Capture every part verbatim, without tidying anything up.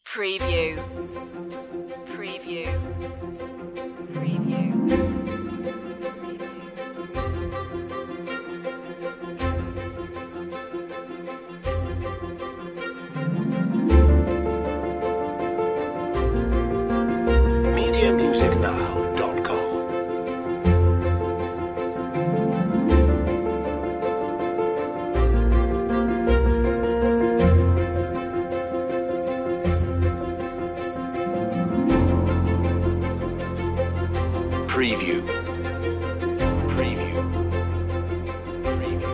Preview. Preview. Preview. media music now dot com. Preview. Preview. Preview.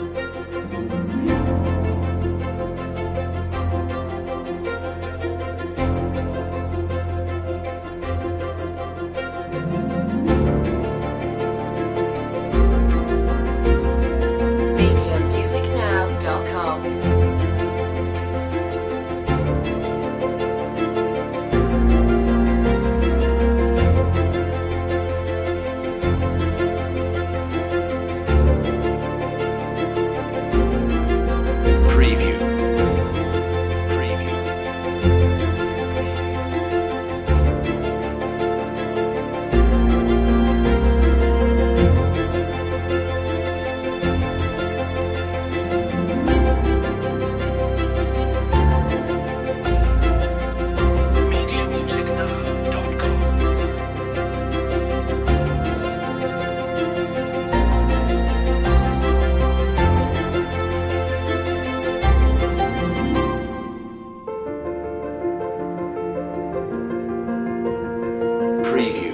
media music now dot com. Preview. Preview. media music now dot com. Preview.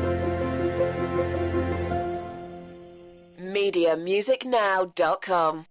media music now dot com.